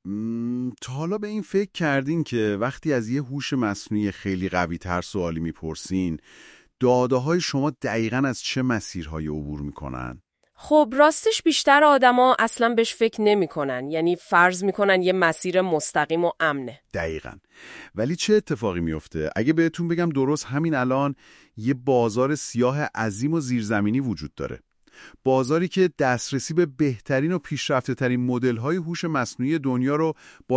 تا حالا به این فکر کردین که وقتی از یه هوش مصنوعی خیلی قوی تر سوالی میپرسین، داده های شما دقیقاً از چه مسیرهای عبور میکنن؟ خب راستش بیشتر آدما اصلا بهش فکر نمی‌کنن، یعنی فرض می‌کنن یه مسیر مستقیم و امنه. دقیقاً. ولی چه اتفاقی میفته اگه بهتون بگم درست همین الان یه بازار سیاه عظیم و زیرزمینی وجود داره؟ بازاری که دسترسی به بهترین و پیشرفته ترین مدل‌های هوش مصنوعی دنیا رو با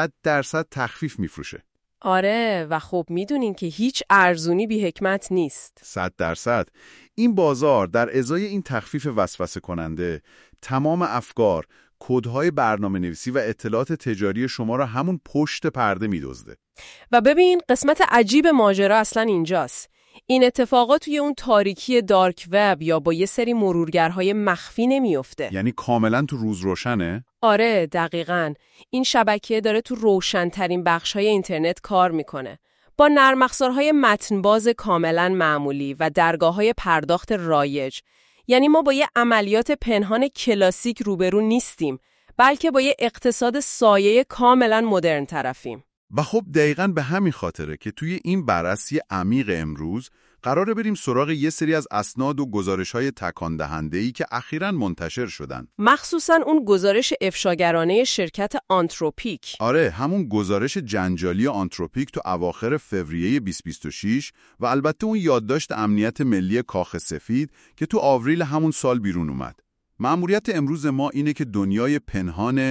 90% تخفیف میفروشه. آره و خب میدونین که هیچ ارزونی بی حکمت نیست. 100%. این بازار در ازای این تخفیف وسوسه کننده تمام افکار، کدهای برنامه‌نویسی و اطلاعات تجاری شما را همون پشت پرده می‌دزده. و ببین قسمت عجیب ماجرا اصلا اینجاست. این اتفاقات توی اون تاریکی دارک وب یا با یه سری مرورگرهای مخفی نمیفته. یعنی کاملا تو روز روشنه؟ آره دقیقاً. این شبکه داره تو روشن‌ترین بخش‌های اینترنت کار میکنه. با نرم افزارهای متن‌باز کاملاً معمولی و درگاه‌های پرداخت رایج. یعنی ما با یه عملیات پنهان کلاسیک روبرو نیستیم، بلکه با یه اقتصاد سایه کاملاً مدرن طرفیم. و خب دقیقاً به همین خاطره که توی این بررسی عمیق امروز قراره بریم سراغ یه سری از اسناد و گزارش‌های تکان دهنده‌ای که اخیراً منتشر شدن. مخصوصاً اون گزارش افشاگرانه شرکت آنتروپیک. آره، همون گزارش جنجالی آنتروپیک تو اواخر فوریه 2026 و البته اون یادداشت امنیت ملی کاخ سفید که تو آوریل همون سال بیرون اومد. مأموریت امروز ما اینه که دنیای پنهان،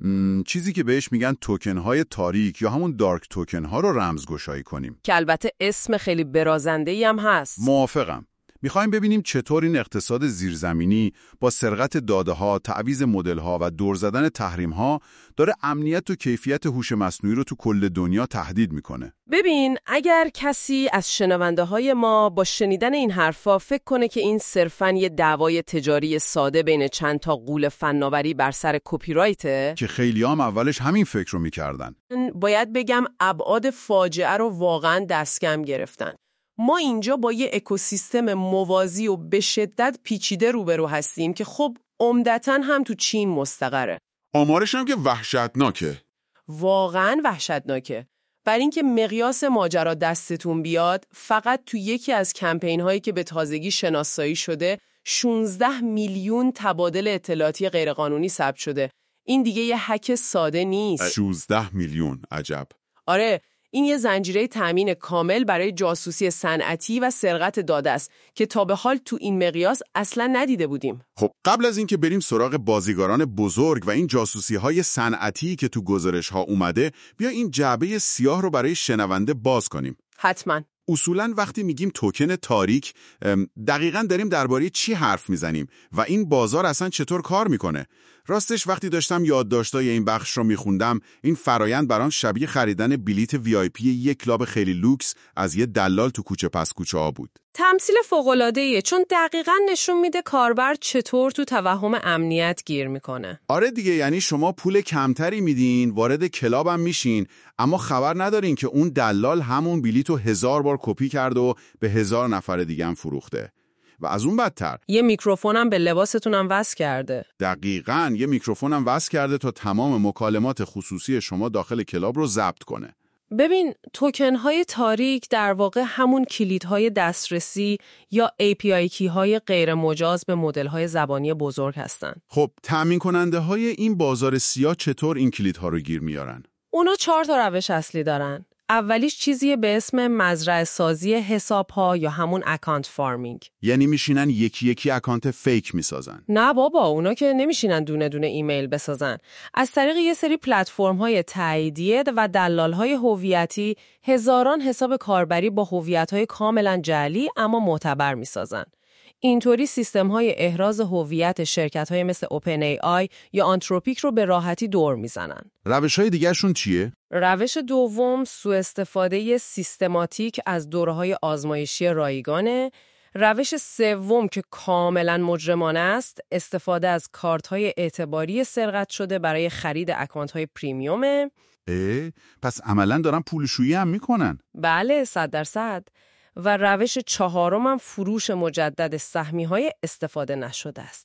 چیزی که بهش میگن توکن‌های تاریک یا همون دارک توکن‌ها رو رمزگشایی کنیم. که البته اسم خیلی برازنده‌ای هم هست. موافقم. میخوایم ببینیم چطور این اقتصاد زیرزمینی با سرقت داده‌ها، تعویض مدل‌ها و دور زدن تحریم‌ها داره امنیت و کیفیت هوش مصنوعی رو تو کل دنیا تهدید میکنه. ببین اگر کسی از شنونده‌های ما با شنیدن این حرفا فکر کنه که این صرفاً یه دعوای تجاری ساده بین چند تا غول فناوری بر سر کپی رایته، که خیلیام اولش همین فکر رو میکردن، باید بگم ابعاد فاجعه رو واقعاً دستکم گرفتن. ما اینجا با یه اکوسیستم موازی و به شدت پیچیده روبرو هستیم که خب عمدتاً هم تو چین مستقره. آمارش هم که وحشتناکه. واقعاً وحشتناکه. برای اینکه مقیاس ماجرا دستتون بیاد، فقط تو یکی از کمپین‌هایی که به تازگی شناسایی شده 16 میلیون تبادل اطلاعاتی غیرقانونی ثبت شده. این دیگه یه هک ساده نیست. 16 میلیون، عجب. آره، این یه زنجیره تامین کامل برای جاسوسی صنعتی و سرقت داده است که تا به حال تو این مقیاس اصلا ندیده بودیم. خب قبل از اینکه بریم سراغ بازیگران بزرگ و این جاسوسی‌های صنعتی که تو گزارش‌ها اومده، بیا این جعبه سیاه رو برای شنونده باز کنیم. حتما. اصولاً وقتی میگیم توکن تاریک، دقیقاً داریم درباره چی حرف میزنیم و این بازار اصلا چطور کار میکنه؟ راستش وقتی داشتم یادداشتای این بخش رو میخوندم، این فرایند برام شبیه خریدن بلیت VIP یک کلاب خیلی لوکس از یه دلال تو کوچه پس کوچه ها بود. تمثیل فوق‌العاده‌ایه، چون دقیقاً نشون میده کاربر چطور تو توهم امنیت گیر میکنه. آره دیگه، یعنی شما پول کمتری میدین، وارد کلابم میشین، اما خبر ندارین که اون دلال همون بلیتو 1000 بار کپی کرده و به 1000 نفر دیگه هم فروخته. و از اون بدتر یه میکروفونم به لباستونم وصل کرده. دقیقاً، یه میکروفونم وصل کرده تا تمام مکالمات خصوصی شما داخل کلاب رو ضبط کنه. ببین توکن‌های تاریک در واقع همون کلیدهای دسترسی یا API کی‌های غیر مجاز به مدل‌های زبانی بزرگ هستن. خب تامین کننده های این بازار سیاه چطور این کلیدها رو گیر میارن؟ اونا 4 تا روش اصلی دارن. اولیش چیزیه به اسم مزرعه سازی حساب‌ها یا همون اکانت فارمینگ. یعنی میشینن یکی یکی اکانت فیک میسازن؟ نه بابا، اونا که نمیشینن دونه دونه ایمیل بسازن. از طریق یه سری پلتفرم‌های تاییدیه و دلال‌های هویتی هزاران حساب کاربری با هویت‌های کاملا جعلی اما معتبر میسازن. اینطوری سیستم‌های احراز هویت شرکت‌های مثل OpenAI یا آنتروپیک رو به راحتی دور میزنن. روش‌های دیگه‌شون چیه؟ روش دوم سوء استفاده سیستماتیک از دوره‌های آزمایشی رایگانه. روش سوم که کاملا مجرمانه است، استفاده از کارت‌های اعتباری سرقت شده برای خرید اکانت‌های پریمیومه. پس عملاً دارن پولشویی هم میکنن. بله 100%. و روش چهارم هم فروش مجدد سهمی‌های استفاده نشده است.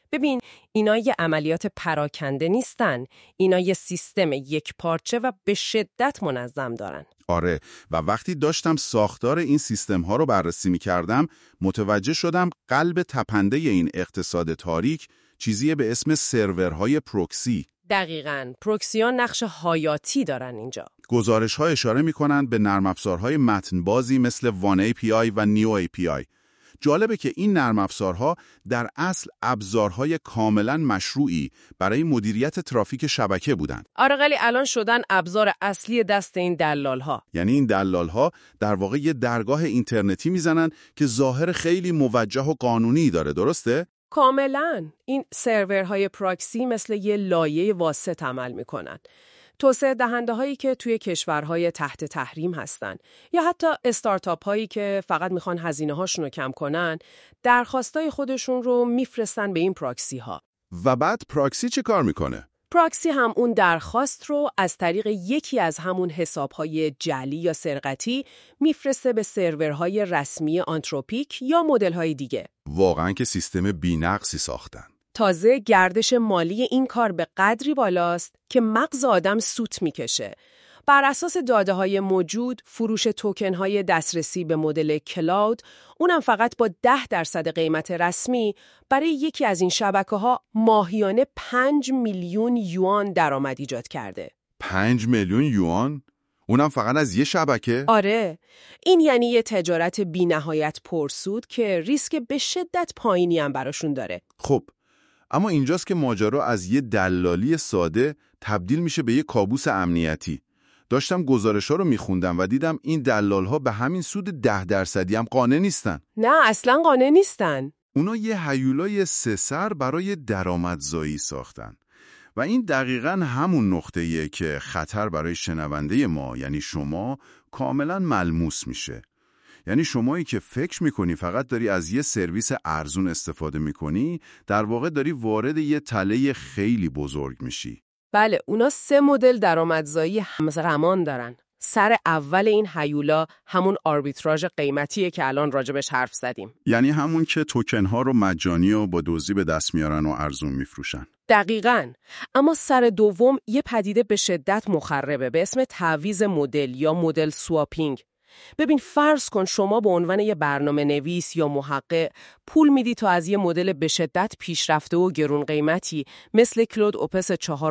ببین، اینا یه عملیات پراکنده نیستن. اینا یه سیستم یک پارچه و به شدت منظم دارن. آره، و وقتی داشتم ساختار این سیستم ها رو بررسی می کردم متوجه شدم قلب تپنده این اقتصاد تاریک چیزی به اسم سرورهای پروکسی. دقیقاً، پروکسی‌ها نقش حیاتی دارن اینجا. گزارش‌ها اشاره می‌کنند به نرم افزارهای متن‌بازی مثل وان API و نیو API. جالبه که این نرم افزارها در اصل ابزارهای کاملاً مشروعی برای مدیریت ترافیک شبکه بودند. آره، ولی الان شدن ابزار اصلی دست این دلال‌ها. یعنی این دلال‌ها در واقع یه درگاه اینترنتی میزنن که ظاهر خیلی موجه و قانونی داره، درسته؟ کاملاً. این سرورهای پراکسی مثل یه لایه واسط عمل میکنن. توسعه دهنده هایی که توی کشورهای تحت تحریم هستن یا حتی استارتاپ هایی که فقط میخوان هزینه هاشون رو کم کنن، درخواستای خودشون رو میفرستن به این پراکسی ها. و بعد پراکسی چه کار میکنه؟ پراکسی هم اون درخواست رو از طریق یکی از همون حسابهای جعلی یا سرقتی میفرسته به سرورهای رسمی آنتروپیک یا مدل‌های دیگه. واقعاً که سیستم بی‌نقصی ساختن. تازه گردش مالی این کار به قدری بالاست که مغز آدم سوت میکشه. بر اساس داده‌های موجود، فروش توکن‌های دسترسی به مدل کلاود، اونم فقط با 10% قیمت رسمی، برای یکی از این شبکه‌ها ماهیانه 5 میلیون یوان درآمد ایجاد کرده. 5 میلیون یوان؟ اونم فقط از یه شبکه؟ آره، این یعنی یه تجارت بی‌نهایت پرسود که ریسک به شدت پایینی هم براشون داره. خب، اما اینجاست که ماجرا از یه دلالی ساده تبدیل میشه به یه کابوس امنیتی. داشتم گزارش‌ها رو میخوندم و دیدم این دلال‌ها به همین سود 10% هم قانع نیستن. نه، اصلاً قانع نیستن. اونا یه هیولای سه سر برای درآمدزایی ساختن. و این دقیقاً همون نقطه‌ایه که خطر برای شنونده ما، یعنی شما، کاملاً ملموس میشه. یعنی شمایی که فکر میکنی فقط داری از یه سرویس ارزون استفاده میکنی، در واقع داری وارد یه تله خیلی بزرگ میشی. بله، اونا 3 مدل درآمدزایی همزمان دارن. سر اول این هیولا همون آربیتراژ قیمتیه که الان راجبش حرف زدیم. یعنی همون که توکن‌ها رو مجانی و با دزدی به دست میارن و ارزون میفروشن. دقیقاً. اما سر دوم یه پدیده به شدت مخربه به اسم تعویض مدل یا مدل سواپینگ. ببین، فرض کن شما به عنوان یه برنامه نویس یا محقق پول میدی تا از یه مدل به شدت پیشرفته و گرون قیمتی مثل کلود اوپس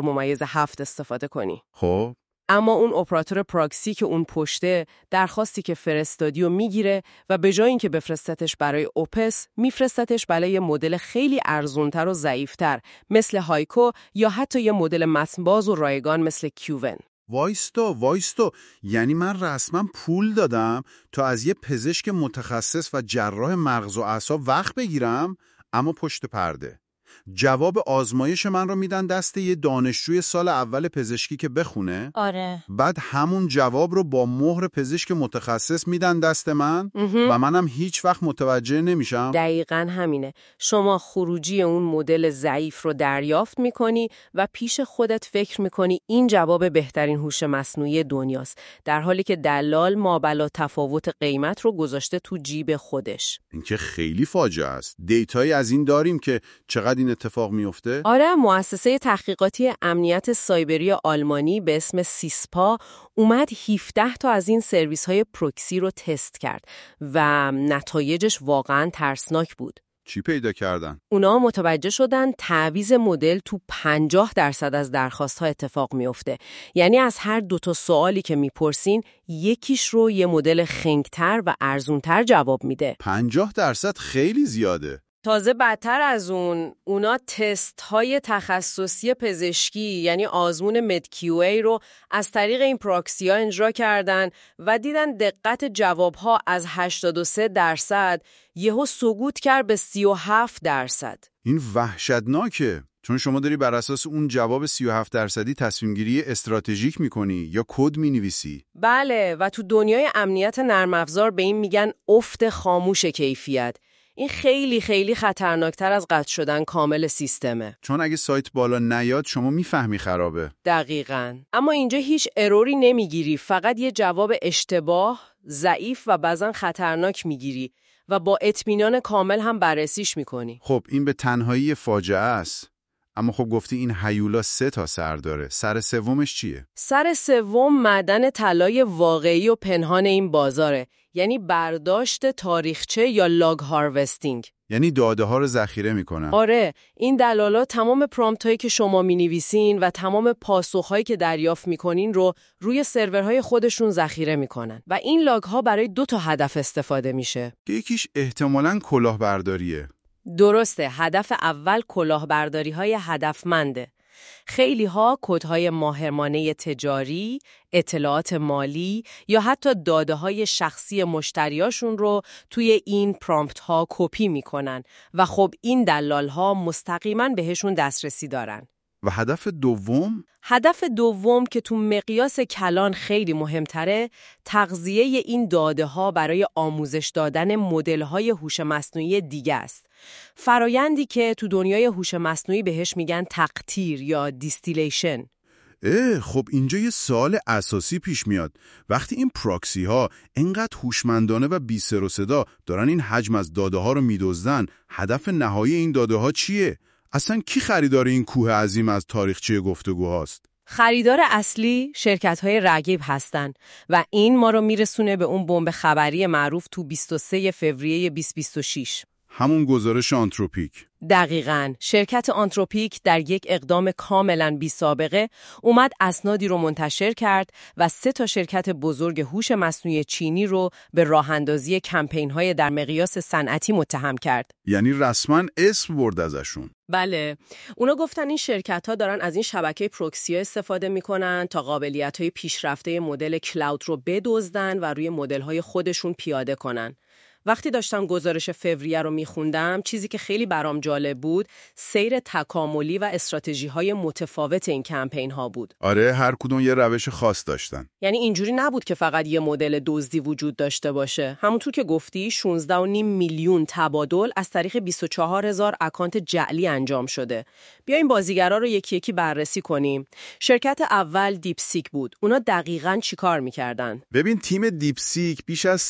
4.7 استفاده کنی. خب اما اون اپراتور پراکسی که اون پشته درخواستی که فرستادی و میگیره و به جای اینکه بفرستتش برای اوپس میفرستتش برای یه مدل خیلی ارزونتر و ضعیفتر مثل هایکو یا حتی یه مدل متن‌باز و رایگان مثل کیوون. وایستا، یعنی من رسما پول دادم تا از یه پزشک متخصص و جراح مغز و اعصاب وقت بگیرم، اما پشت پرده جواب آزمایش من رو میدن دست یه دانشجوی سال اول پزشکی که بخونه. آره. بعد همون جواب رو با مهر پزشک متخصص میدن دست من و منم هیچ وقت متوجه نمیشم. دقیقاً همینه. شما خروجی اون مدل ضعیف رو دریافت میکنی و پیش خودت فکر میکنی این جواب بهترین هوش مصنوعی دنیاست، در حالی که دلال مابعد تفاوت قیمت رو گذاشته تو جیب خودش. این که خیلی فاجعه است. دیتایی از این داریم که چقدر این اتفاق میفته؟ آره، مؤسسه تحقیقاتی امنیت سایبری آلمانی به اسم سیسپا اومد 17 تا از این سرویس‌های پروکسی رو تست کرد و نتایجش واقعاً ترسناک بود. چی پیدا کردن؟ اونا متوجه شدن تعویض مدل تو 50% از درخواست‌ها اتفاق میفته. یعنی از هر 2 سوالی که میپرسین یکیش رو یه مدل خنگ‌تر و ارزونتر جواب میده. 50% خیلی زیاده. تازه بدتر از اونا تست‌های تخصصی پزشکی یعنی آزمون مدکیوی رو از طریق این پراکسی‌ها اجرا کردن و دیدن دقت جواب‌ها از 83% یهو سقوط کرد به 37%. این وحشتناکه، چون شما داری بر اساس اون جواب 37% تصمیم‌گیری استراتژیک می‌کنی یا کد می‌نویسی. بله، و تو دنیای امنیت نرم افزار به این میگن افت خاموش کیفیت. این خیلی خیلی خطرناکتر از قطع شدن کامل سیستمه. چون اگه سایت بالا نیاد شما میفهمی خرابه. دقیقاً. اما اینجا هیچ اروری نمیگیری، فقط یه جواب اشتباه، ضعیف و بعضن خطرناک میگیری و با اطمینان کامل هم بررسیش میکنی. خب این به تنهایی فاجعه است. اما خب گفتی این هیولا 3 تا سر داره. سر سومش چیه؟ سر سوم معدن طلای واقعی و پنهان این بازاره. یعنی برداشت تاریخچه یا لاگ هاروستینگ. یعنی داده ها رو ذخیره میکنن. آره، این دلالا تمام پرامپت هایی که شما مینویسین و تمام پاسخ هایی که دریافت میکنین رو روی سرورهای خودشون ذخیره میکنن و این لاگ ها برای 2 تا هدف استفاده میشه. که یکیش احتمالاً کلاهبرداریه. درسته، هدف اول کلاهبرداری های هدفمنده. خیلی ها کدهای ماهرانه تجاری، اطلاعات مالی یا حتی داده های شخصی مشتریاشون رو توی این پرامپت ها کپی میکنن و خب این دلال ها مستقیما بهشون دسترسی دارن. و هدف دوم؟ هدف دوم که تو مقیاس کلان خیلی مهمتره، تغذیه این داده ها برای آموزش دادن مدل های هوش مصنوعی دیگه است. فرایندی که تو دنیای هوش مصنوعی بهش میگن تقطیر یا دیستیلیشن. خب اینجا یه سوال اساسی پیش میاد. وقتی این پراکسی ها انقدر هوشمندانه و بی سر و صدا دارن این حجم از داده ها رو میدزدن، هدف نهایی این داده ها چیه؟ اصلا کی خریدار این کوه عظیم از تاریخچه گفتگوهاست؟ خریدار اصلی شرکت‌های رقیب هستن و این ما رو میرسونه به اون بمب خبری معروف تو 23 فوریه 2026. همون گزارش آنتروپیک. دقیقاً، شرکت آنتروپیک در یک اقدام کاملاً بی سابقه اومد اسنادی رو منتشر کرد و 3 تا شرکت بزرگ هوش مصنوعی چینی رو به راه‌اندازی کمپین‌های در مقیاس صنعتی متهم کرد. یعنی رسما اسم برد ازشون. بله، اونا گفتن این شرکت‌ها دارن از این شبکه پروکسی استفاده می‌کنن تا قابلیت‌های پیشرفته مدل کلاود رو بدزدن و روی مدل‌های خودشون پیاده کنن. وقتی داشتم گزارش فوریه رو میخوندم، چیزی که خیلی برام جالب بود، سیر تکاملی و استراتژی‌های متفاوت این کمپین ها بود. آره، هر کدوم یه روش خاص داشتن. یعنی اینجوری نبود که فقط یه مدل دزدی وجود داشته باشه. همونطور که گفتی 16.5 میلیون تبادل از طریق 24,000 اکانت جعلی انجام شده. بیایم بازیگرا رو یکی یکی بررسی کنیم. شرکت اول دیپسیک بود. اونا دقیقاً چیکار می‌کردن؟ ببین، تیم دیپسیک بیش از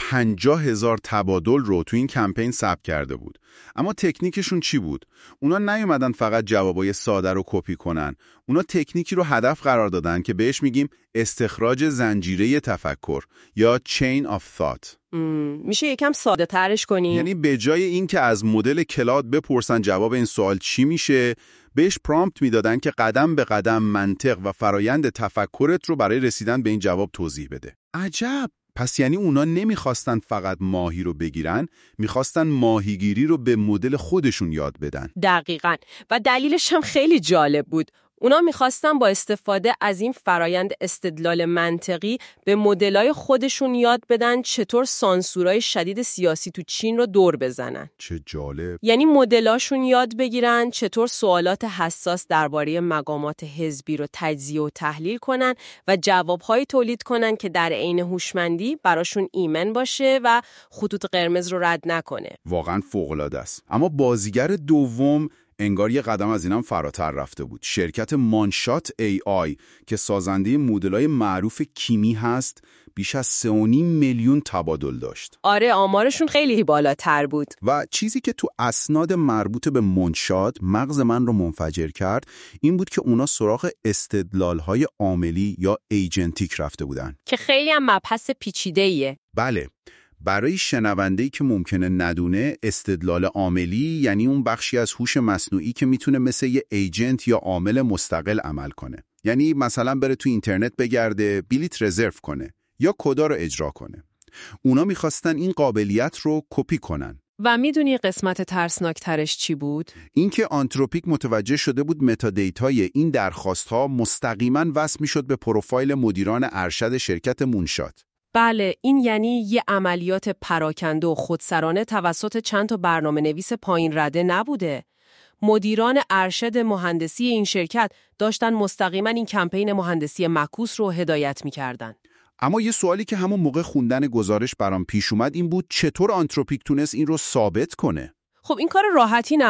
150,000 تبادل رو تو این کمپین ثبت کرده بود. اما تکنیکشون چی بود؟ اونا نیومدن فقط جوابای ساده رو کپی کنن. اونا تکنیکی رو هدف قرار دادن که بهش میگیم استخراج زنجیره تفکر یا chain of thought. میشه یکم ساده ترش کنیم؟ یعنی به جای این که از مدل کلاد بپرسن جواب این سوال چی میشه، بهش پرامپت میدادن که قدم به قدم منطق و فرایند تفکرت رو برای رسیدن به این جواب توضیح بده. عجب! پس یعنی اونا نمیخواستن فقط ماهی رو بگیرن، میخواستن ماهیگیری رو به مدل خودشون یاد بدن. دقیقاً. و دلیلش هم خیلی جالب بود. اونا میخواستن با استفاده از این فرایند استدلال منطقی به مدلای خودشون یاد بدن چطور سانسورای شدید سیاسی تو چین رو دور بزنن. چه جالب. یعنی مدلاشون یاد بگیرن چطور سوالات حساس درباره مقامات حزبی رو تجزیه و تحلیل کنن و جوابهای تولید کنن که در عین هوشمندی براشون ایمن باشه و خطوط قرمز رو رد نکنه. واقعا فوق‌العاده است. اما بازیگر دوم انگار یه قدم از اینم فراتر رفته بود. شرکت مانشات AI که سازنده مدل‌های معروف کیمی هست، بیش از 3.5 میلیون تبادل داشت. آره، آمارشون خیلی بالاتر بود. و چیزی که تو اسناد مربوط به منشات مغز من رو منفجر کرد این بود که اونا سراغ استدلال‌های عاملی یا ایجنتیک رفته بودن که خیلی هم مبحث پیچیده‌ایه. بله، برای شنونده‌ای که ممکنه ندونه، استدلال عاملی یعنی اون بخشی از هوش مصنوعی که میتونه مثل یه ایجنت یا عامل مستقل عمل کنه. یعنی مثلا بره تو اینترنت بگرده، بلیت رزرو کنه یا کدا رو اجرا کنه. اونا میخواستن این قابلیت رو کپی کنن. و میدونی قسمت ترسناکترش چی بود؟ اینکه آنتروپیک متوجه شده بود متادیتای این درخواست‌ها مستقیما وصل میشد به پروفایل مدیران ارشد شرکت مونشات. بله، این یعنی یه عملیات پراکنده و خودسرانه توسط چند تا برنامه‌نویس پایین رده نبوده. مدیران ارشد مهندسی این شرکت داشتن مستقیما این کمپین مهندسی معکوس رو هدایت می‌کردن. اما یه سوالی که همون موقع خوندن گزارش برام پیش اومد این بود چطور آنتروپیک تونست این رو ثابت کنه؟ خب این کار راحتی نبود.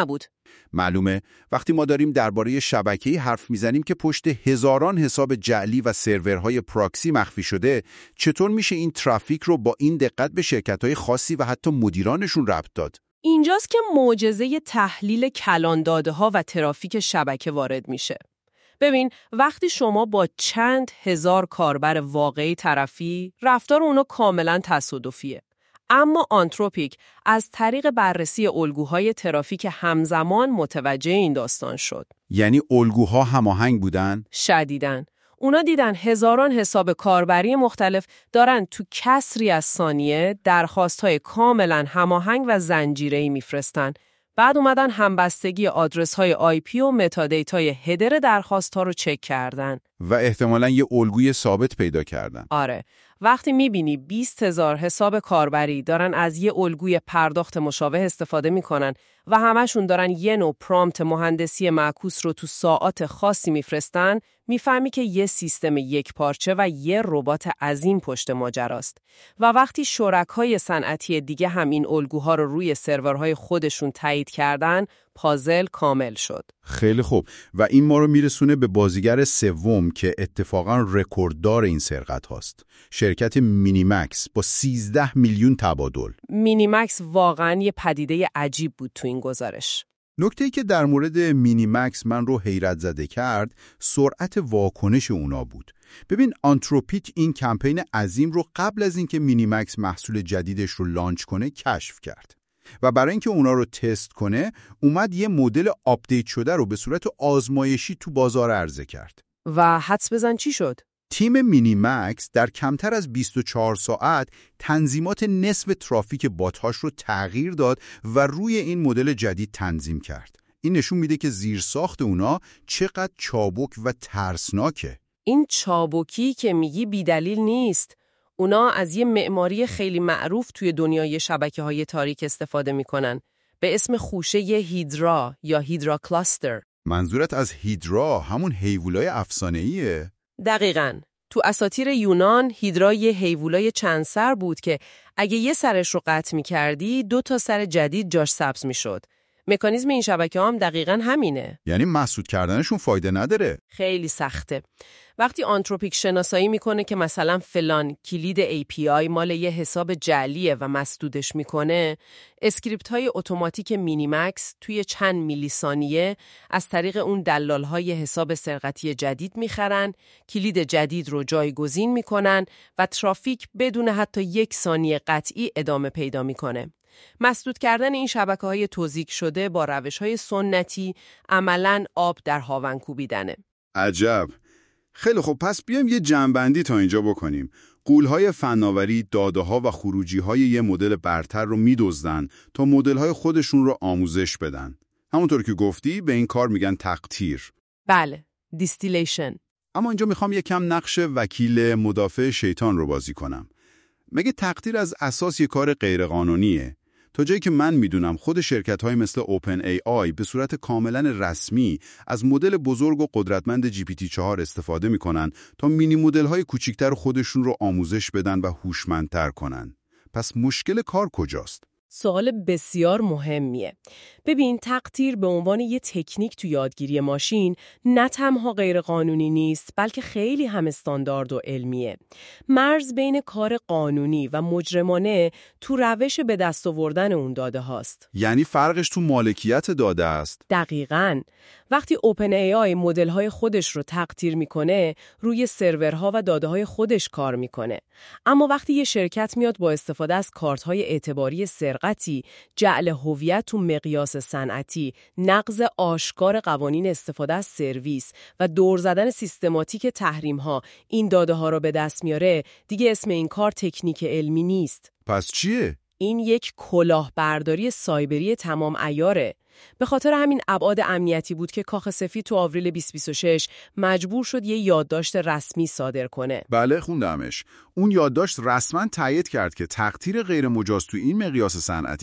معلومه وقتی ما داریم درباره شبکه‌ای حرف میزنیم که پشت هزاران حساب جعلی و سرورهای پراکسی مخفی شده، چطور میشه این ترافیک رو با این دقت به شرکت‌های خاصی و حتی مدیرانشون ربط داد؟ اینجاست که معجزه تحلیل کلان داده‌ها و ترافیک شبکه وارد میشه. ببین، وقتی شما با چند هزار کاربر واقعی طرفی، رفتار اونا کاملا تصادفیه. اما آنتروپیک از طریق بررسی الگوهای ترافیک همزمان متوجه این داستان شد. یعنی الگوها هماهنگ بودن؟ شدیداً. اونا دیدن هزاران حساب کاربری مختلف دارن تو کسری از ثانیه درخواست‌های کاملاً هماهنگ و زنجیره‌ای میفرستن. بعد اومدن همبستگی آدرس‌های IP و متادیتای هدر درخواست‌ها رو چک کردن. و احتمالاً یه الگوی ثابت پیدا کردن. آره. وقتی میبینی 20,000 حساب کاربری دارن از یه الگوی پرداخت مشابه استفاده میکنن و همشون دارن یه نوع پرامپت مهندسی معکوس رو تو ساعات خاصی میفرستن، میفهمی که یه سیستم یک پارچه و یه ربات عظیم پشت ماجراست. و وقتی شرکای صنعتی دیگه هم این الگوها رو روی سرورهای خودشون تایید کردن، پازل کامل شد. خیلی خوب. و این ما رو میرسونه به بازیگر سوم که اتفاقاً رکورددار این سرقت هاست. شرکت مینیمکس با 13 میلیون تبادل. مینیمکس واقعاً یه پدیده عجیب بود تو این گزارش. نکته‌ای که در مورد مینیمکس من رو حیرت زده کرد، سرعت واکنش اونا بود. ببین، آنتروپیک این کمپین عظیم رو قبل از اینکه مینیمکس محصول جدیدش رو لانچ کنه کشف کرد. و برای اینکه اونا رو تست کنه، اومد یه مدل آپدیت شده رو به صورت آزمایشی تو بازار عرضه کرد. و حدس بزن چی شد؟ تیم مینیمکس در کمتر از 24 ساعت تنظیمات نصف ترافیک بات‌هاش رو تغییر داد و روی این مدل جدید تنظیم کرد. این نشون میده که زیرساخت اونا چقدر چابک و ترسناکه. این چابکی که میگی بیدلیل نیست. اونا از یه معماری خیلی معروف توی دنیای شبکه‌های تاریک استفاده میکنن به اسم خوشه هیدرا یا هیدرا کلاستر. منظورت از هیدرا همون هیولای افسانه‌ایه؟ دقیقاً. تو اساطیر یونان هیدرا یه هیولای چند سر بود که اگه یه سرش رو قطع می‌کردی 2 سر جدید جاش سبز می‌شد. مکانیزم این شبکه هم دقیقاً همینه. یعنی مسدود کردنشون فایده نداره؟ خیلی سخته. وقتی آنتروپیک شناسایی میکنه که مثلا فلان کلید API مال یه حساب جعلیه و مسدودش میکنه، اسکریپت های اتوماتیک مینیمکس توی چند میلی ثانیه از طریق اون دلالهای حساب سرقتی جدید میخرن، کلید جدید رو جایگزین میکنن و ترافیک بدون حتی 1 ثانیه قطعی ادامه پیدا میکنه. مسدود کردن این شبکه‌های توزیع شده با روش‌های سنتی عملاً آب در هاون کوبیدنه. عجب. خیلی خب، پس بیایم یه جمع‌بندی تا اینجا بکنیم. غول‌های فناوری داده‌ها و خروجی‌های یه مدل برتر رو می‌دزدن تا مدل‌های خودشون رو آموزش بدن. همونطور که گفتی به این کار میگن تقطیر. بله، دیستیلیشن. اما اینجا میخوام یکم نقش وکیل مدافع شیطان رو بازی کنم. مگه تقطیر از اساس یه کار غیرقانونیه؟ تا جایی که من میدونم خود شرکت‌های مثل اوپن ای آی به صورت کاملاً رسمی از مدل بزرگ و قدرتمند GPT-4 استفاده میکنن تا مینی مدل‌های کوچیکتر خودشون رو آموزش بدن و هوشمندتر کنن. پس مشکل کار کجاست؟ سوال بسیار مهمیه. ببین، تقطیر به عنوان یه تکنیک تو یادگیری ماشین نه تنها غیر قانونی نیست، بلکه خیلی هم استاندارد و علمیه. مرز بین کار قانونی و مجرمانه تو روش به دست آوردن اون داده هاست. یعنی فرقش تو مالکیت داده است؟ دقیقاً. وقتی اوپن ای آی مدل‌های خودش رو تقطیر میکنه، روی سرورها و داده‌های خودش کار میکنه. اما وقتی یه شرکت میاد با استفاده از کارت‌های اعتباری سرقتی، جعل هویت تو مقیاس صنعتی، نقض آشکار قوانین استفاده از سرویس و دور زدن سیستماتیک تحریم‌ها این داده‌ها رو به دست میاره، دیگه اسم این کار تکنیک علمی نیست. پس چیه؟ این یک کلاهبرداری سایبری تمام عیاره. به خاطر همین ابعاد امنیتی بود که کاخ سفید تو آوریل 2026 مجبور شد یه یادداشت رسمی صادر کنه. بله، خوندمش. اون یادداشت رسما تایید کرد که تقطیر غیر مجاز تو این مقیاس صنعتی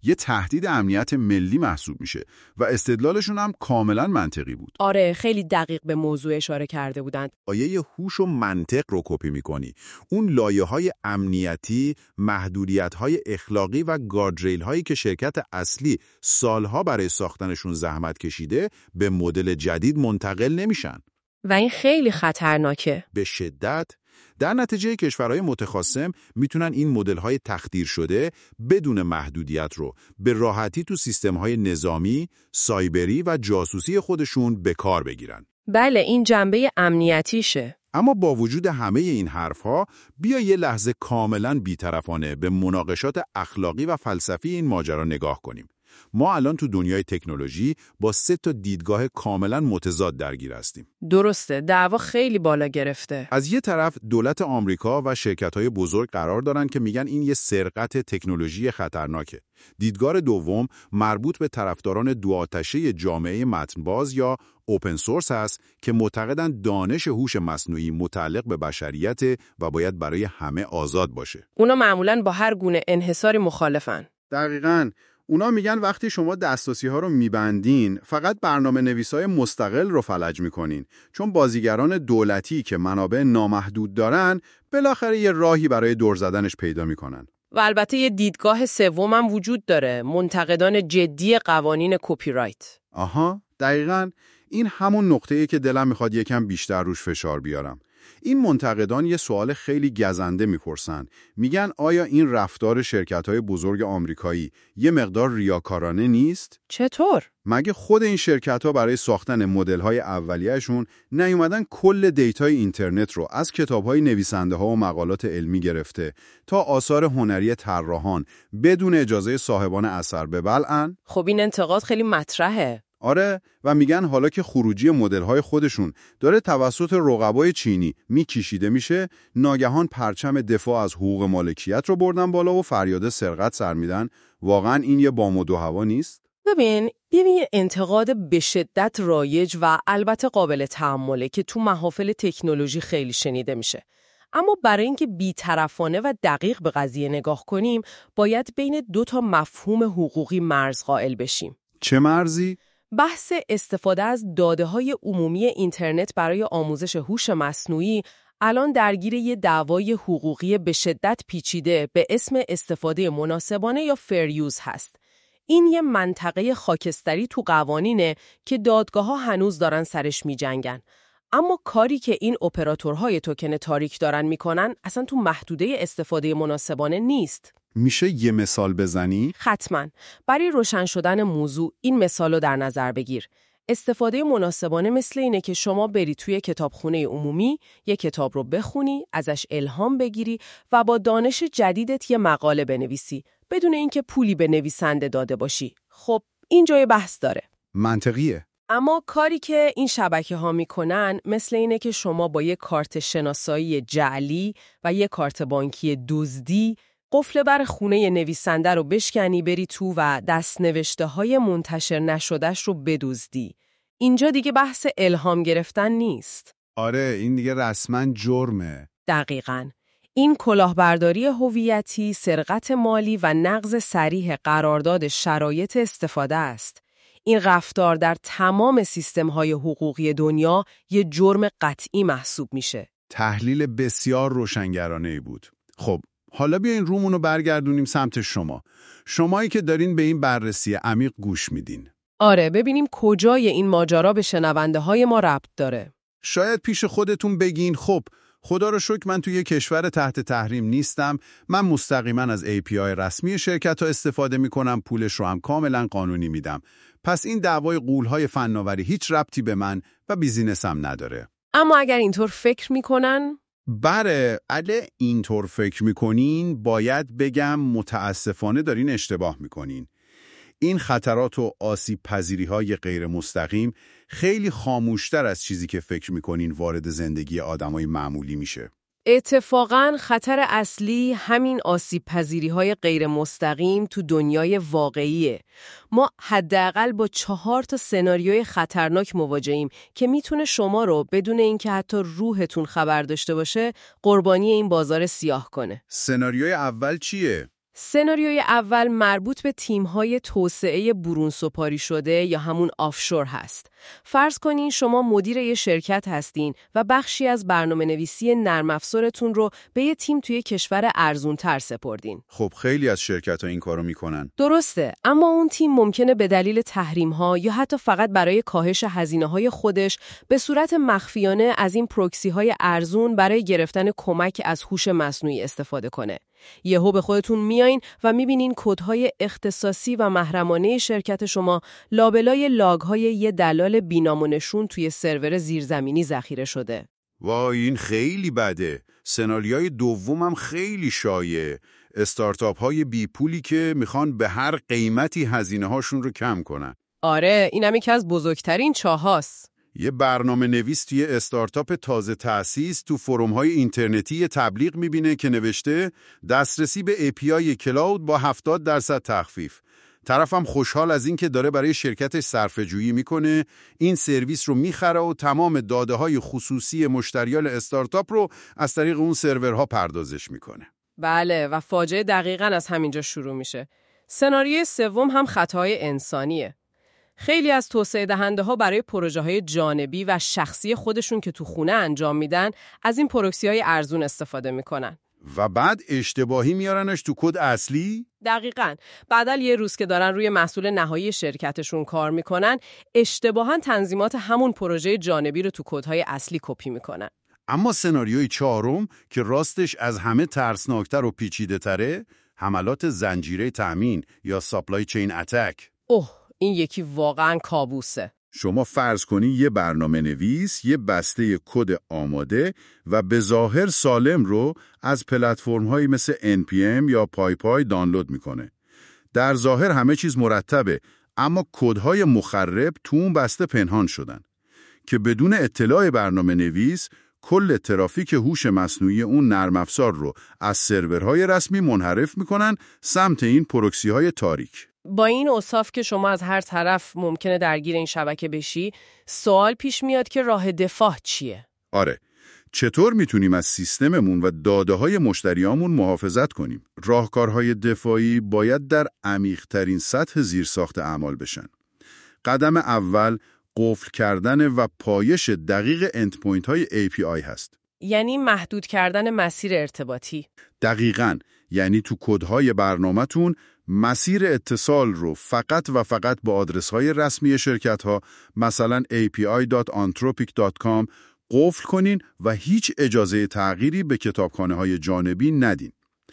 یه تهدید امنیت ملی محسوب میشه و استدلالشون هم کاملا منطقی بود. آره، خیلی دقیق به موضوع اشاره کرده بودند. آیه هوش و منطق رو کپی میکنی. اون لایه‌های امنیتی، محدودیت‌های اخلاقی و گاردریل‌هایی که شرکت اصلی سالها برای ساختنشون زحمت کشیده به مدل جدید منتقل نمیشن. و این خیلی خطرناکه. به شدت. در نتیجه کشورهای متخاصم میتونن این مدل‌های تخدیر شده بدون محدودیت رو به راحتی تو سیستم‌های نظامی، سایبری و جاسوسی خودشون به کار بگیرن. بله، این جنبه امنیتیشه. اما با وجود همه این حرفها، بیا یه لحظه کاملاً بی‌طرفانه به مناقشات اخلاقی و فلسفی این ماجرا نگاه کنیم. ما الان تو دنیای تکنولوژی با 3 دیدگاه کاملا متضاد درگیر هستیم. درسته، دعوا خیلی بالا گرفته. از یه طرف دولت آمریکا و شرکت‌های بزرگ قرار دارن که میگن این یه سرقت تکنولوژی خطرناکه. دیدگاه دوم مربوط به طرفداران دوآتشه جامعه متنباز یا اوپن سورس هست که معتقدن دانش هوش مصنوعی متعلق به بشریت و باید برای همه آزاد باشه. اونا معمولاً با هر گونه انحصاری مخالفن. دقیقاً. اونا میگن وقتی شما دسترسی ها رو میبندین فقط برنامه نویسای مستقل رو فلج میکنین، چون بازیگران دولتی که منابع نامحدود دارن بالاخره یه راهی برای دور زدنش پیدا میکنن. و البته یه دیدگاه سوم هم وجود داره، منتقدان جدی قوانین کپی رایت. آها، دقیقاً. این همون نقطه‌ایه که دلم میخواد یکم بیشتر روش فشار بیارم. این منتقدان یه سوال خیلی گزنده میپرسن. میگن آیا این رفتار شرکت‌های بزرگ آمریکایی یه مقدار ریاکارانه نیست؟ چطور؟ مگه خود این شرکت‌ها برای ساختن مدل‌های اولیه‌شون نیومدن کل دیتای اینترنت رو از کتاب‌های نویسنده‌ها و مقالات علمی گرفته تا آثار هنری طراحان بدون اجازه صاحبان اثر ببلعن؟ خب این انتقاد خیلی مطرحه. آره، و میگن حالا که خروجی مدل‌های خودشون داره توسط رقبای چینی میکشیده میشه، ناگهان پرچم دفاع از حقوق مالکیت رو بردن بالا و فریاد سرقت سر میدن. واقعاً این یه بام و دو هوا نیست؟ ببین انتقاد به شدت رایج و البته قابل تأمله که تو محافل تکنولوژی خیلی شنیده میشه. اما برای اینکه بی‌طرفانه و دقیق به قضیه نگاه کنیم، باید بین 2 مفهوم حقوقی مرز قائل بشیم. چه مرزی؟ بحث استفاده از داده‌های عمومی اینترنت برای آموزش هوش مصنوعی الان درگیر یه دعوای حقوقی به شدت پیچیده به اسم استفاده مناسبانه یا فیر یوز هست. این یه منطقه خاکستری تو قوانینه که دادگاه‌ها هنوز دارن سرش می‌جنگن. اما کاری که این اپراتورهای توکن تاریک دارن میکنن اصلا تو محدوده استفاده مناسبانه نیست. میشه یه مثال بزنی؟ حتما. برای روشن شدن موضوع این مثال رو در نظر بگیر. استفاده مناسبانه مثل اینه که شما بری توی کتابخونه عمومی، یه کتاب رو بخونی، ازش الهام بگیری و با دانش جدیدت یه مقاله بنویسی، بدون اینکه پولی به نویسنده داده باشی. خب این جای بحث داره. منطقیه. اما کاری که این شبکه‌ها میکنن مثل اینه که شما با یه کارت شناسایی جعلی و یه کارت بانکی دزدی قفل بر خونه نویسنده رو بشکنی، بری تو و دست‌نوشته‌های منتشر نشده‌اش رو بدزدی. اینجا دیگه بحث الهام گرفتن نیست. آره، این دیگه رسما جرمه. دقیقاً. این کلاهبرداری هویتی، سرقت مالی و نقض صریح قرارداد شرایط استفاده است. این رفتار در تمام سیستم‌های حقوقی دنیا یه جرم قطعی محسوب میشه. تحلیل بسیار روشنگرانه‌ای بود. خب، حالا بیاین رومون رو برگردونیم سمت شمایی که دارین به این بررسی عمیق گوش میدین. آره، ببینیم کجای این ماجرا به شنونده‌های ما ربط داره. شاید پیش خودتون بگین خب خدا رو شکر من توی یه کشور تحت تحریم نیستم، من مستقیما از API رسمی شرکت ها استفاده میکنم، پولش رو هم کاملا قانونی میدم. پس این دعوای غول‌های فناوری هیچ ربطی به من و بیزینسم نداره. اما اگر اینطور فکر میکنن؟ بله، اگه اینطور فکر میکنین باید بگم متاسفانه دارین اشتباه میکنین. این خطرات و آسیب پذیری‌های غیر مستقیم خیلی خاموشتر از چیزی که فکر میکنین وارد زندگی آدمای معمولی میشه. اتفاقاً خطر اصلی همین آسیب پذیری‌های غیر مستقیم تو دنیای واقعیه. ما حداقل با 4 سناریوی خطرناک مواجهیم که میتونه شما رو بدون اینکه حتی روحتون خبر داشته باشه قربانی این بازار سیاه کنه. سناریوی اول چیه؟ سناریوی اول مربوط به تیم‌های توسعه برون سپاری شده یا همون آفشور هست. فرض کنین شما مدیر یه شرکت هستین و بخشی از برنامه‌نویسی نرم افزارتون رو به یه تیم توی کشور ارزون‌تر سپردین. خب خیلی از شرکت‌ها این کارو میکنن. درسته، اما اون تیم ممکنه به دلیل تحریم‌ها یا حتی فقط برای کاهش هزینه‌های خودش به صورت مخفیانه از این پروکسی‌های ارزون برای گرفتن کمک از هوش مصنوعی استفاده کنه. یهو به خودتون میایین و میبینین کدهای اختصاصی و محرمانه شرکت شما لابلای لاگ‌های یه دلال بینام و نشون توی سرور زیرزمینی ذخیره شده. وای این خیلی بده. سناریوی دومم خیلی شایعه. استارتاپ‌های بی پولی که میخوان به هر قیمتی هزینه‌هاشون رو کم کنن. آره، اینم یکی از بزرگترین چاهاست. یه برنامه نویس توی استارتاپ تازه تأسیس تو فروم‌های اینترنتی تبلیغ می‌بینه که نوشته دسترسی به API کلاود با 70% تخفیف. طرفم خوشحال از این که داره برای شرکتش صرفه‌جویی میکنه، این سرویس رو میخره و تمام داده‌های خصوصی مشتریان استارتاپ رو از طریق اون سرورها پردازش میکنه. بله، و فاجعه دقیقاً از همینجا شروع میشه. سناریوی سوم هم خطای انسانیه. خیلی از توسعه دهنده ها برای پروژه های جانبی و شخصی خودشون که تو خونه انجام میدن از این پروکسی های ارزون استفاده میکنن. و بعد اشتباهی میارنش تو کد اصلی؟ دقیقاً. بعدال یه روز که دارن روی محصول نهایی شرکتشون کار میکنن، اشتباهاً تنظیمات همون پروژه جانبی رو تو کدهای اصلی کپی میکنن. اما سناریوی چهارم که راستش از همه ترسناکتر و پیچیده تره، حملات زنجیره تامین یا سپلای چین اتک. این یکی واقعاً کابوسه. شما فرض کنی یه برنامه نویس یه بسته کد آماده و به ظاهر سالم رو از پلتفرم‌هایی مثل NPM یا پایپای دانلود میکنه. در ظاهر همه چیز مرتبه، اما کدهای مخرب تو اون بسته پنهان شدن که بدون اطلاع برنامه نویس کل ترافیک هوش مصنوعی اون نرم افزار رو از سرورهای رسمی منحرف میکنن سمت این پروکسی‌های تاریک. با این اوصاف که شما از هر طرف ممکنه درگیر این شبکه بشی، سوال پیش میاد که راه دفاع چیه؟ آره، چطور میتونیم از سیستممون و داده‌های مشتریامون محافظت کنیم؟ راهکارهای دفاعی باید در عمیق‌ترین سطح زیرساخت اعمال بشن. قدم اول قفل کردن و پایش دقیق اندپوینت‌های API هست. یعنی محدود کردن مسیر ارتباطی. دقیقاً، یعنی تو کدهای برنامه‌تون مسیر اتصال رو فقط و فقط با آدرس‌های رسمی شرکت‌ها مثلا api.anthropic.com قفل کنین و هیچ اجازه تغییری به کتابخانه‌های جانبی ندین.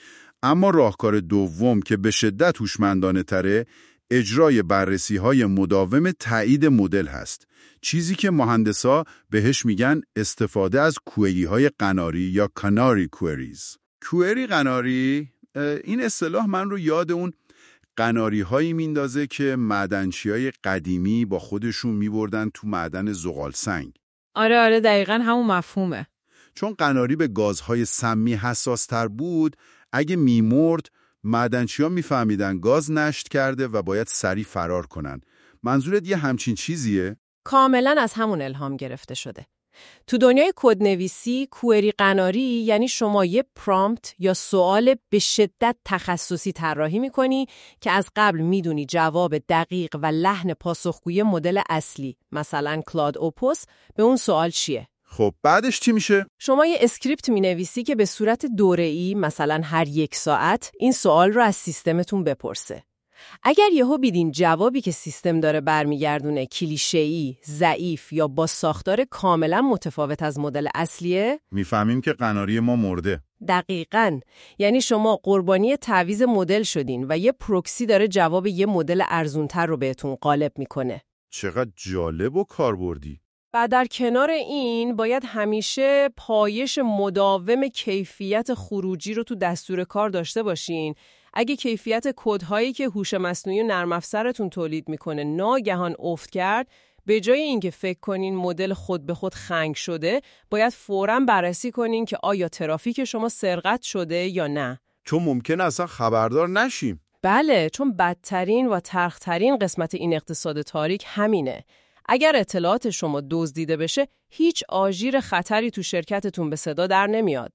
اما راهکار دوم که به شدت هوشمندانه تره، اجرای بررسی‌های مداوم تایید مدل هست. چیزی که مهندسا بهش میگن استفاده از کوئری‌های قناری یا کاناری کوئریز. کوئری قناری، این اصطلاح من رو یاد اون قناری‌هایی میندازه که معدنچی‌های قدیمی با خودشون میبردن تو معدن زغال سنگ. آره دقیقاً همون مفهومه. چون قناری به گازهای سمی حساس‌تر بود، اگه میمرد معدنچی‌ها میفهمیدن گاز نشت کرده و باید سریع فرار کنن. منظورت یه همچین چیزیه؟ کاملاً از همون الهام گرفته شده. تو دنیای کدنویسی، کوئری قناری یعنی شما یه پرامپت یا سوال به شدت تخصصی طراحی می‌کنی که از قبل می‌دونی جواب دقیق و لحن پاسخگوی مدل اصلی، مثلا کلاد اوپوس، به اون سوال چیه. خب بعدش چی میشه؟ شما یه اسکریپت می‌نویسی که به صورت دوره‌ای، مثلا هر 1 ساعت، این سوال رو از سیستمتون بپرسه. اگر یهو بیدین جوابی که سیستم داره برمیگردونه کلیشه‌ای، ضعیف یا با ساختار کاملا متفاوت از مدل اصلیه، میفهمیم که قناری ما مرده. دقیقاً. یعنی شما قربانی تعویض مدل شدین و یه پروکسی داره جواب یه مدل ارزونتر رو بهتون قالب میکنه. چقدر جالب و کاربردی. و در کنار این باید همیشه پایش مداوم کیفیت خروجی رو تو دستور کار داشته باشین. اگه کیفیت کدهایی که هوش مصنوعی و نرم افزارتون تولید میکنه ناگهان افت کرد، به جای اینکه فکر کنین مدل خود به خود خنگ شده، باید فوراً بررسی کنین که آیا ترافیک شما سرقت شده یا نه. چون ممکنه اصلا خبردار نشیم. بله، چون بدترین و تلخترین قسمت این اقتصاد تاریک همینه. اگر اطلاعات شما دزدیده بشه، هیچ آژیر خطری تو شرکتتون به صدا در نمیاد.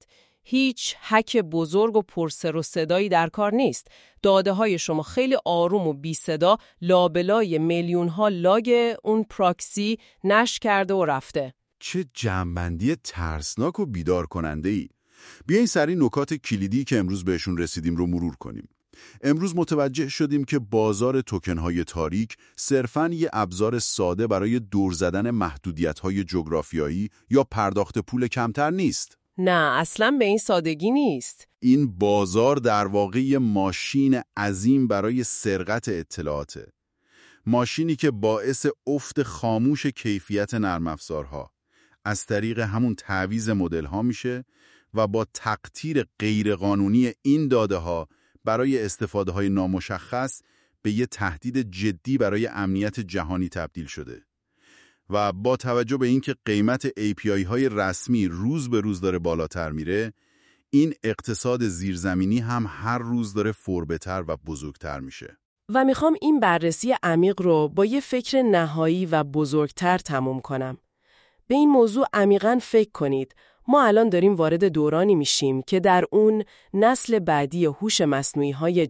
هیچ هک بزرگ و پرسر و صدایی در کار نیست. داده های شما خیلی آروم و بی صدا لابلای میلیون ها لاگ اون پراکسی نشر کرده و رفته. چه جمع‌بندی ترسناک و بیدار کننده ای. بیاین سری نکات کلیدی که امروز بهشون رسیدیم رو مرور کنیم. امروز متوجه شدیم که بازار توکن‌های تاریک صرفاً یه ابزار ساده برای دور زدن محدودیت‌های جغرافیایی یا پرداخت پول کمتر نیست. نه، اصلاً به این سادگی نیست. این بازار در واقع یه ماشین عظیم برای سرقت اطلاعاته. ماشینی که باعث افت خاموش کیفیت نرم افزارها از طریق همون تعویض مدل‌ها میشه و با تقطیر غیرقانونی این داده‌ها برای استفاده‌های نامشخص به یه تهدید جدی برای امنیت جهانی تبدیل شده. و با توجه به اینکه قیمت API-های رسمی روز به روز داره بالاتر میره، این اقتصاد زیرزمینی هم هر روز داره فربه‌تر و بزرگتر میشه. و میخوام این بررسی عمیق رو با یه فکر نهایی و بزرگتر تموم کنم. به این موضوع عمیقاً فکر کنید. ما الان داریم وارد دورانی میشیم که در اون نسل بعدی هوش مصنوعی‌های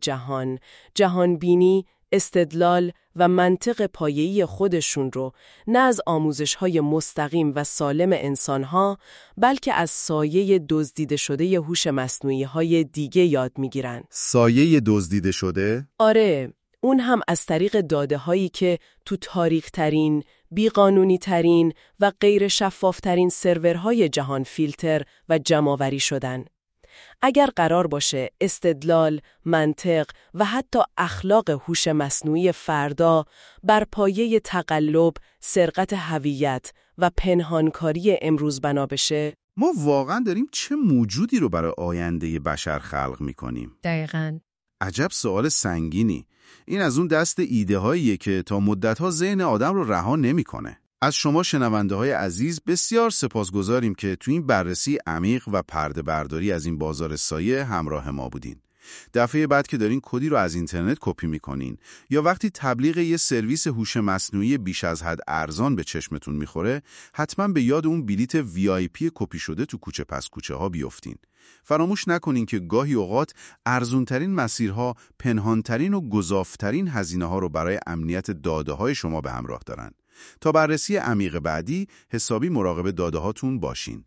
جهانبینی، استدلال و منطق پایه‌ای خودشون رو نه از آموزش‌های مستقیم و سالم انسان‌ها، بلکه از سایه دزدیده شده هوش مصنوعی‌های دیگه یاد میگیرن. سایه دزدیده شده؟ آره، اون هم از طریق داده‌هایی که تو تاریک‌ترین، بیقانونی‌ترین و غیر شفاف‌ترین سرورهای جهان فیلتر و جمع‌آوری شدن. اگر قرار باشه استدلال، منطق و حتی اخلاق هوش مصنوعی فردا بر پایه تقلب، سرقت هویت و پنهانکاری امروز بنا بشه، ما واقعا داریم چه موجودی رو برای آینده بشر خلق می‌کنیم؟ دقیقاً. عجب سوال سنگینی. این از اون دست ایده هاییه که تا مدت‌ها ذهن آدم رو رها نمی‌کنه. از شما شنونده‌های عزیز بسیار سپاسگزاریم که تو این بررسی عمیق و پرده برداری از این بازار سایه همراه ما بودین. دفعه بعد که دارین کدی رو از اینترنت کپی می‌کنین یا وقتی تبلیغ یه سرویس هوش مصنوعی بیش از حد ارزان به چشمتون می‌خوره، حتما به یاد اون بلیت VIP کپی شده تو کوچه پس کوچه ها بیفتین. فراموش نکنین که گاهی اوقات ارزونترین مسیرها پنهانترین و گزافترین هزینه‌ها رو برای امنیت داده‌های شما به همراه دارن. تا بررسی عمیق بعدی حسابی مراقب داده‌هاتون باشین.